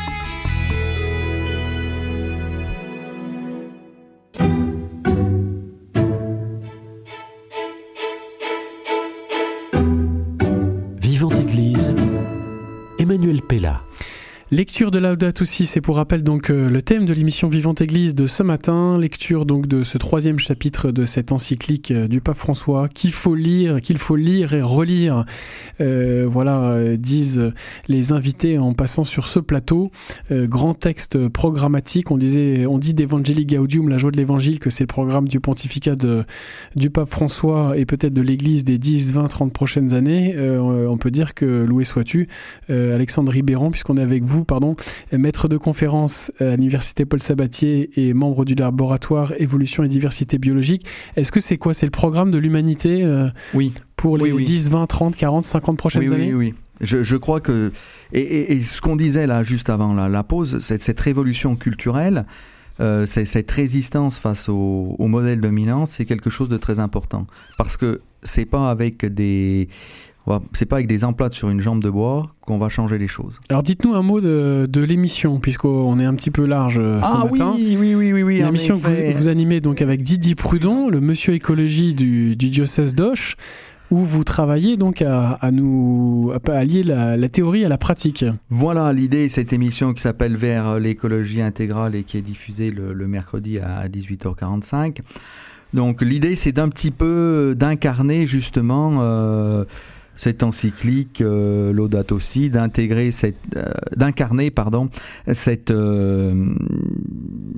Vivante Église, Emmanuel Pella. Lecture de Laudato Si, c'est pour rappel donc le thème de l'émission Vivante Église de ce matin, lecture donc de ce 3e chapitre de cette encyclique du pape François qu'il faut lire et relire. Disent les invités en passant sur ce plateau. Grand texte programmatique, on dit d'Evangelii Gaudium, la joie de l'évangile, que c'est le programme du pontificat du pape François et peut-être de l'Église des 10, 20, 30 prochaines années. On peut dire que loué sois-tu, Alexandre Ribéran, puisqu'on est avec vous, maître de conférence à l'université Paul Sabatier et membre du laboratoire Évolution et Diversité Biologique. Est-ce que c'est quoi? C'est le programme de l'humanité Oui. Pour les 10, 20, 30, 40, 50 prochaines années? Oui. Je crois que... Et ce qu'on disait là, juste avant la pause, cette révolution culturelle, cette résistance face au modèle dominant, c'est quelque chose de très important. Parce que c'est pas avec des emplois sur une jambe de bois qu'on va changer les choses. Alors dites-nous un mot de l'émission, puisqu'on est un petit peu large ce matin. Oui. L'émission que vous animez donc avec Didier Prudon, le monsieur écologie du diocèse d'Auch, où vous travaillez donc à lier la théorie à la pratique. Voilà, l'idée, cette émission qui s'appelle Vers l'écologie intégrale et qui est diffusée le mercredi à 18h45. Donc l'idée, c'est d'incarner justement cette encyclique Laudato Si, d'incarner cette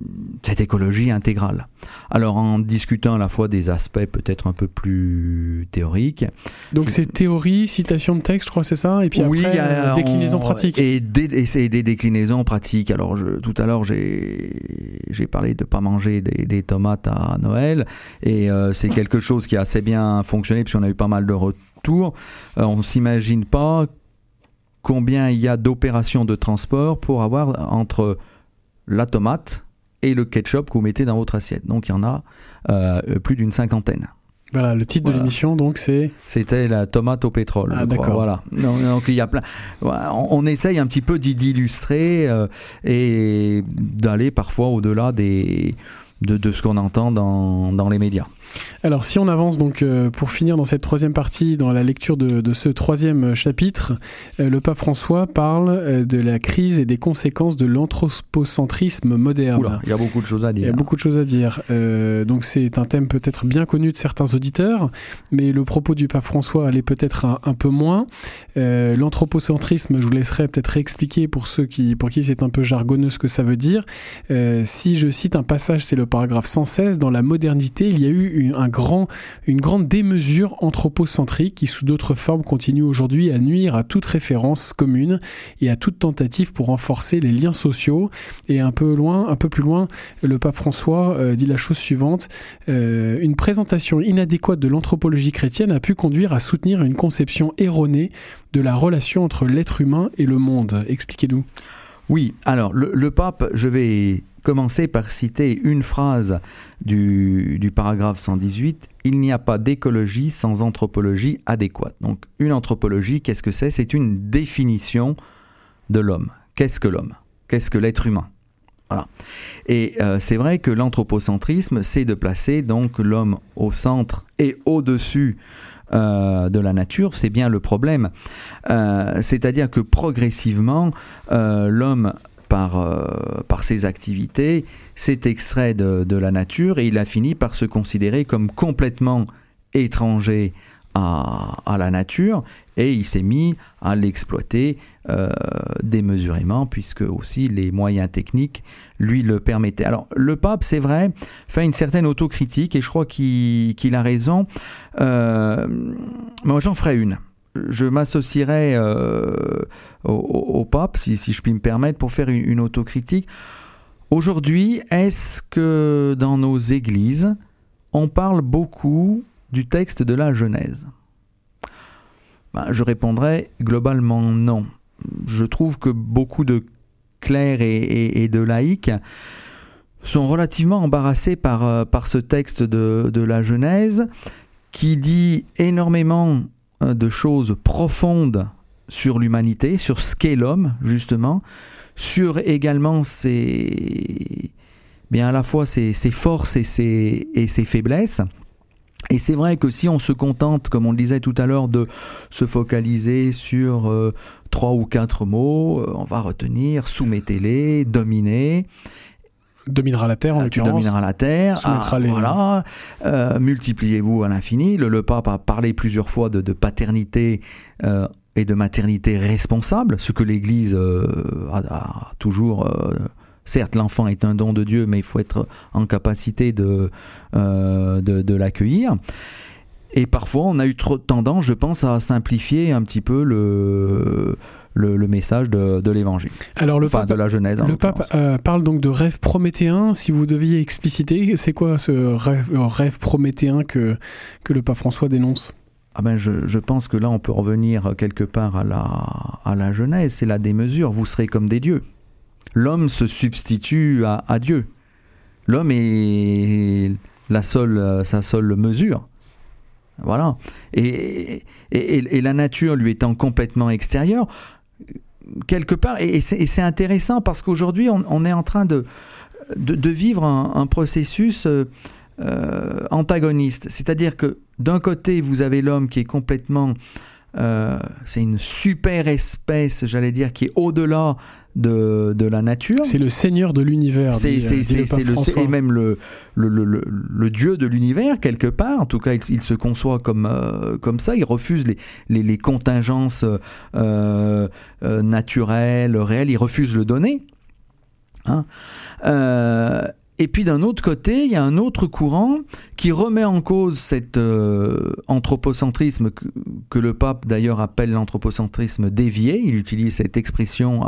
cette écologie intégrale. Alors en discutant à la fois des aspects peut-être un peu plus théoriques. Donc c'est théorie, citation de texte, je crois, c'est ça, et puis après déclinaison pratique. Et des déclinaisons pratiques. Alors tout à l'heure j'ai parlé de ne pas manger des tomates à Noël, et c'est quelque chose qui a assez bien fonctionné puisqu'on a eu pas mal de retours. On ne s'imagine pas combien il y a d'opérations de transport pour avoir entre la tomate et le ketchup que vous mettez dans votre assiette. Donc il y en a plus d'une 50aine. Voilà, le titre de l'émission, donc c'était la tomate au pétrole. Ah, d'accord. Voilà. Donc il y a plein. On essaye un petit peu d'illustrer et d'aller parfois au-delà de ce qu'on entend dans les médias. Alors si on avance donc pour finir dans cette troisième partie, dans la lecture de ce troisième chapitre, le pape François parle de la crise et des conséquences de l'anthropocentrisme moderne. Oula, il y a beaucoup de choses à dire. Il y a beaucoup de choses à dire. Donc c'est un thème peut-être bien connu de certains auditeurs, mais le propos du pape François allait peut-être un peu moins. L'anthropocentrisme, je vous laisserai peut-être réexpliquer pour qui c'est un peu jargonneux ce que ça veut dire. Si je cite un passage, c'est le paragraphe 116, dans la modernité, il y a eu une grande démesure anthropocentrique qui, sous d'autres formes, continue aujourd'hui à nuire à toute référence commune et à toute tentative pour renforcer les liens sociaux. Et un peu plus loin, le pape François dit la chose suivante. Une présentation inadéquate de l'anthropologie chrétienne a pu conduire à soutenir une conception erronée de la relation entre l'être humain et le monde. Expliquez-nous. Oui, alors le pape, je vais commencer par citer une phrase du paragraphe 118. Il n'y a pas d'écologie sans anthropologie adéquate. Donc une anthropologie, qu'est-ce que c'est ? C'est une définition de l'homme. Qu'est-ce que l'homme ? Qu'est-ce que l'être humain ? Voilà. Et c'est vrai que l'anthropocentrisme, c'est de placer donc l'homme au centre et au-dessus de la nature. C'est bien le problème. C'est-à-dire que progressivement, l'homme, par ses activités, s'est extrait de la nature et il a fini par se considérer comme complètement étranger à la nature, et il s'est mis à l'exploiter démesurément, puisque aussi les moyens techniques lui le permettaient. Alors le pape, c'est vrai, fait une certaine autocritique, et je crois qu'il a raison. Moi j'en ferai une. Je m'associerai au pape, si je puis me permettre, pour faire une autocritique. Aujourd'hui, est-ce que dans nos églises, on parle beaucoup du texte de la Genèse ? Je répondrai globalement non. Je trouve que beaucoup de clercs et de laïcs sont relativement embarrassés par ce texte de la Genèse, qui dit énormément de choses profondes sur l'humanité, sur ce qu'est l'homme, justement, sur également à la fois ses forces et ses faiblesses. Et c'est vrai que si on se contente, comme on le disait tout à l'heure, de se focaliser sur 3 ou 4 mots, on va retenir, soumettez-les, dominez. Dominera la terre, en l'occurrence. Dominera la terre. Voilà. Multipliez-vous à l'infini. Le pape a parlé plusieurs fois de paternité et de maternité responsable, ce que l'Église a toujours... certes, l'enfant est un don de Dieu, mais il faut être en capacité de l'accueillir. Et parfois, on a eu trop tendance, je pense, à simplifier un petit peu le message de l'Évangile. Alors de la Genèse. Le pape parle donc de rêve prométhéen. Si vous deviez expliciter, c'est quoi ce rêve prométhéen que le pape François dénonce ? Je pense que là, on peut revenir quelque part à la Genèse. C'est la démesure. Vous serez comme des dieux. L'homme se substitue à Dieu. L'homme est sa seule mesure. Voilà. Et la nature lui étant complètement extérieure, quelque part, et c'est intéressant parce qu'aujourd'hui, on est en train de vivre un processus antagoniste. C'est-à-dire que d'un côté, vous avez l'homme qui est complètement... c'est une super espèce, j'allais dire, qui est au-delà de la nature. C'est le seigneur de l'univers. Et même le dieu de l'univers, quelque part. En tout cas, il se conçoit comme ça. Il refuse les contingences naturelles, réelles. Il refuse le donner. Et puis d'un autre côté, il y a un autre courant qui remet en cause cet anthropocentrisme que le pape d'ailleurs appelle l'anthropocentrisme dévié. Il utilise cette expression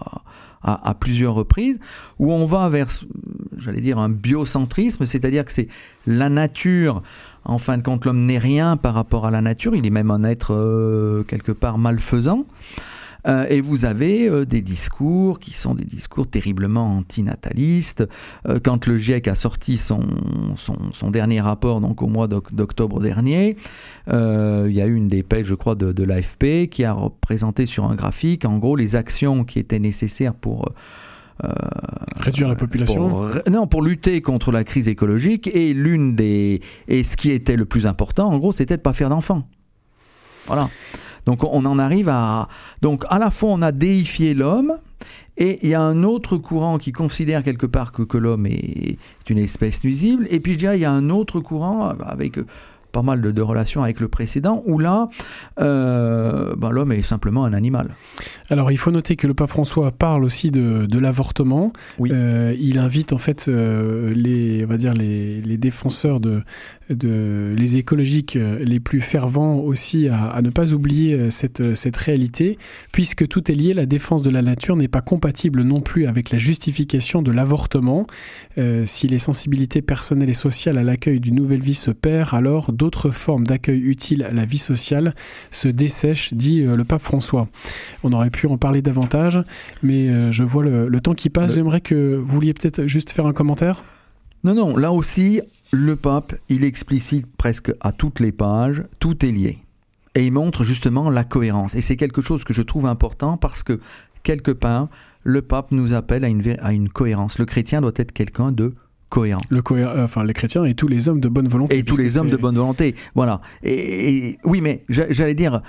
à plusieurs reprises, où on va vers, j'allais dire, un biocentrisme, c'est-à-dire que c'est la nature. En fin de compte, l'homme n'est rien par rapport à la nature, il est même un être quelque part malfaisant. Et vous avez des discours qui sont des discours terriblement antinatalistes. Quand le GIEC a sorti son dernier rapport, donc au mois d'octobre dernier, il y a eu une dépêche, je crois, de l'AFP qui a représenté sur un graphique, en gros, les actions qui étaient nécessaires pour... réduire la population pour lutter contre la crise écologique, et ce qui était le plus important, en gros, c'était de ne pas faire d'enfants. Voilà. Donc on en arrive donc à la fois on a déifié l'homme, et il y a un autre courant qui considère quelque part que l'homme est une espèce nuisible, et puis je dirais il y a un autre courant avec pas mal de relations avec le précédent, où là, l'homme est simplement un animal. Alors, il faut noter que le pape François parle aussi de l'avortement. Oui. Il invite en fait les défenseurs les écologiques les plus fervents aussi à ne pas oublier cette réalité, puisque tout est lié. La défense de la nature n'est pas compatible non plus avec la justification de l'avortement. Si les sensibilités personnelles et sociales à l'accueil d'une nouvelle vie se perdent, alors d'autres formes d'accueil utiles à la vie sociale se dessèchent, dit le pape François. On aurait pu en parler davantage, mais je vois le temps qui passe. J'aimerais que vous vouliez peut-être juste faire un commentaire. Non, là aussi, le pape, il explicite presque à toutes les pages, tout est lié. Et il montre justement la cohérence. Et c'est quelque chose que je trouve important parce que, quelque part, le pape nous appelle à une cohérence. Le chrétien doit être quelqu'un de cohérent. Les chrétiens et tous les hommes de bonne volonté. Et tous les hommes de bonne volonté, voilà. Et oui, mais j'allais dire,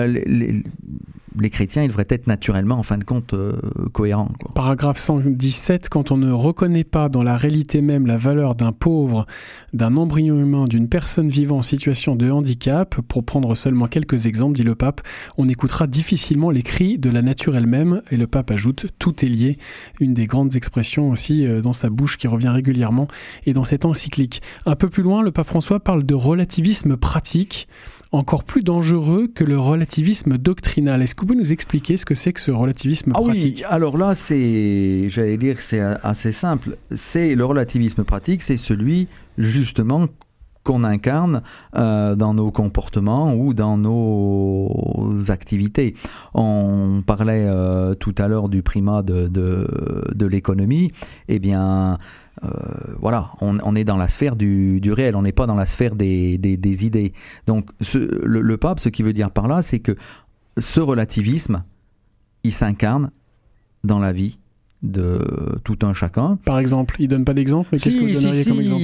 les chrétiens, ils devraient être naturellement, en fin de compte, cohérents, quoi. Paragraphe 117, quand on ne reconnaît pas dans la réalité même la valeur d'un pauvre, d'un embryon humain, d'une personne vivant en situation de handicap, pour prendre seulement quelques exemples, dit le pape, on écoutera difficilement les cris de la nature elle-même. Et le pape ajoute, tout est lié, une des grandes expressions aussi dans sa bouche qui revient régulièrement et dans cette encyclique. Un peu plus loin, le pape François parle de relativisme pratique, encore plus dangereux que le relativisme doctrinal. Est-ce que vous pouvez nous expliquer ce que c'est que ce relativisme pratique ? Oui, alors là, c'est assez simple. C'est le relativisme pratique, c'est celui justement qu'on incarne dans nos comportements ou dans nos activités. On parlait tout à l'heure du primat de l'économie. Eh bien, voilà, on est dans la sphère du réel, on n'est pas dans la sphère des idées. Donc le pape, ce qu'il veut dire par là, c'est que ce relativisme, il s'incarne dans la vie de tout un chacun. Par exemple, il donne pas d'exemple, mais qu'est-ce que vous donneriez comme exemple ?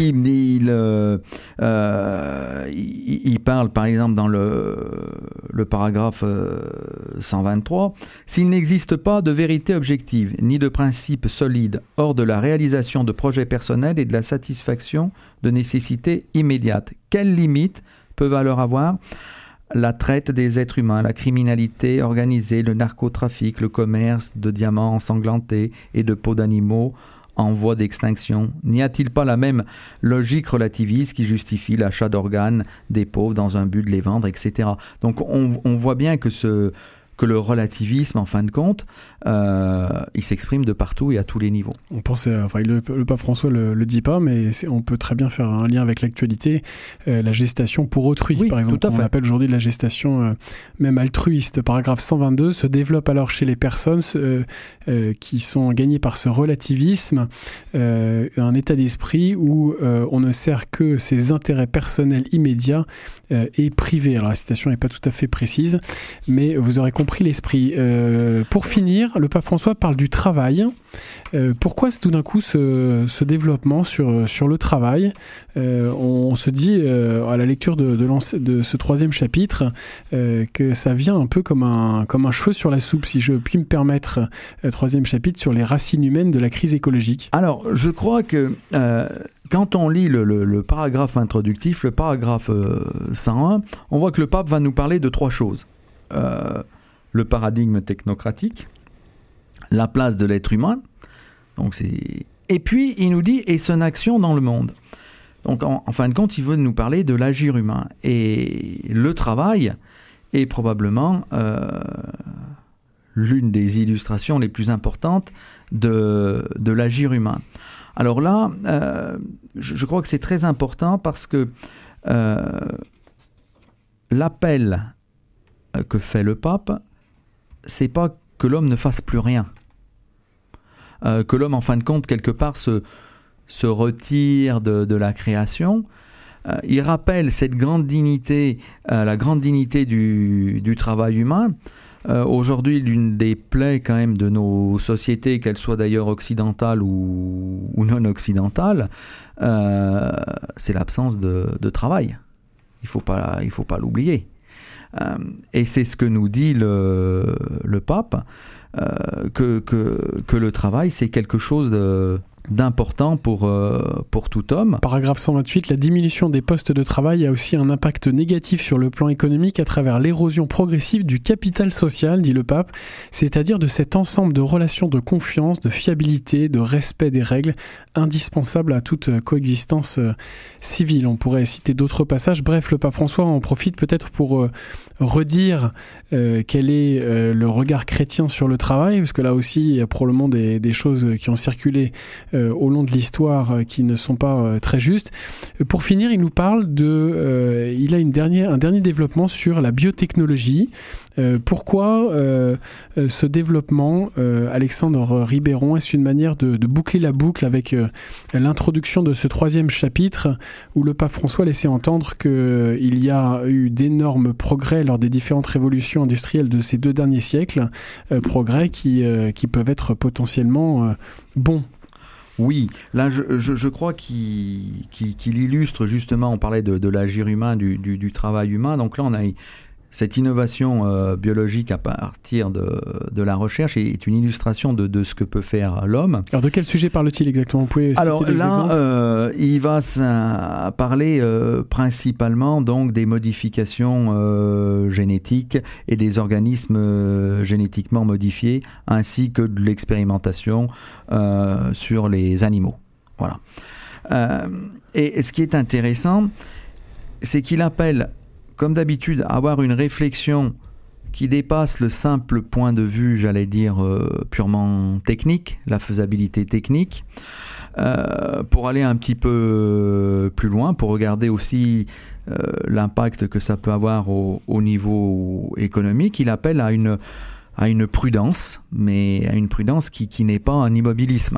Il parle par exemple dans le paragraphe 123, s'il n'existe pas de vérité objective, ni de principe solide hors de la réalisation de projets personnels et de la satisfaction de nécessités immédiates, quelles limites peuvent alors avoir la traite des êtres humains, la criminalité organisée, le narcotrafic, le commerce de diamants ensanglantés et de peaux d'animaux en voie d'extinction? N'y a-t-il pas la même logique relativiste qui justifie l'achat d'organes des pauvres dans un but de les vendre, etc. Donc on voit bien que le relativisme, en fin de compte, il s'exprime de partout et à tous les niveaux. On pense, le pape François le dit pas, mais on peut très bien faire un lien avec l'actualité. La gestation pour autrui, oui, par exemple, on appelle aujourd'hui de la gestation même altruiste. Paragraphe 122, se développe alors chez les personnes qui sont gagnées par ce relativisme un état d'esprit où on ne sert que ses intérêts personnels immédiats et privés. Alors la citation n'est pas tout à fait précise, mais vous aurez compris l'esprit. Pour finir, le pape François parle du travail. Pourquoi tout d'un coup ce développement sur le travail ? On se dit à la lecture de ce troisième chapitre que ça vient un peu comme un cheveu sur la soupe, si je puis me permettre. Troisième chapitre sur les racines humaines de la crise écologique. Alors, je crois que quand on lit le paragraphe introductif, le paragraphe 101, on voit que le pape va nous parler de trois choses. Le paradigme technocratique, la place de l'être humain, donc Et puis, il nous dit « et son action dans le monde ». Donc, en fin de compte, il veut nous parler de l'agir humain. Et le travail est probablement l'une des illustrations les plus importantes de l'agir humain. Alors là, je crois que c'est très important parce que l'appel que fait le pape, c'est pas que l'homme ne fasse plus rien. Que l'homme, en fin de compte, quelque part, se retire de la création. Il rappelle cette grande dignité, la grande dignité du travail humain. Aujourd'hui, l'une des plaies quand même de nos sociétés, qu'elles soient d'ailleurs occidentales ou non occidentales, c'est l'absence de travail. Il faut pas l'oublier. Et c'est ce que nous dit le pape, que le travail, c'est quelque chose d'important pour tout homme. Paragraphe 128, la diminution des postes de travail a aussi un impact négatif sur le plan économique à travers l'érosion progressive du capital social, dit le pape, c'est-à-dire de cet ensemble de relations de confiance, de fiabilité, de respect des règles, indispensables à toute coexistence civile. On pourrait citer d'autres passages. Bref, le pape François en profite peut-être pour redire quel est le regard chrétien sur le travail, parce que là aussi, il y a probablement des choses qui ont circulé au long de l'histoire qui ne sont pas très justes. Pour finir, il nous parle il a un dernier développement sur la biotechnologie. Pourquoi ce développement, Alexandre Ribéron, est-ce une manière de boucler la boucle avec l'introduction de ce 3e chapitre où le pape François laissait entendre qu'il y a eu d'énormes progrès lors des différentes révolutions industrielles de ces 2 derniers siècles, progrès qui peuvent être potentiellement bons. Oui, là je crois qu'il illustre justement, on parlait de l'agir humain, du travail humain, donc là on a cette innovation biologique à partir de la recherche est une illustration de ce que peut faire l'homme. Alors de quel sujet parle-t-il exactement? Vous pouvez citer des exemples? Il va parler principalement donc des modifications génétiques et des organismes génétiquement modifiés, ainsi que de l'expérimentation sur les animaux. Voilà. Et ce qui est intéressant, c'est qu'il appelle, comme d'habitude, à avoir une réflexion qui dépasse le simple point de vue, j'allais dire, purement technique, la faisabilité technique, pour aller un petit peu plus loin, pour regarder aussi l'impact que ça peut avoir au niveau économique. Il appelle à une prudence, mais à une prudence qui n'est pas un immobilisme.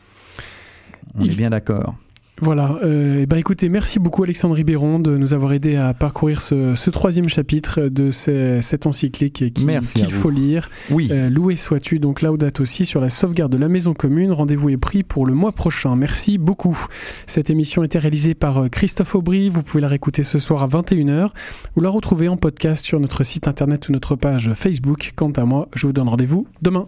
On est bien d'accord. Voilà, écoutez, merci beaucoup Alexandre Ribéron de nous avoir aidé à parcourir ce 3e chapitre de cette encyclique qu'il faut lire. Oui. Loué sois-tu, donc Laudato Si, sur la sauvegarde de la maison commune. Rendez-vous est pris pour le mois prochain. Merci beaucoup. Cette émission a été réalisée par Christophe Aubry. Vous pouvez la réécouter ce soir à 21h ou la retrouver en podcast sur notre site internet ou notre page Facebook. Quant à moi, je vous donne rendez-vous demain.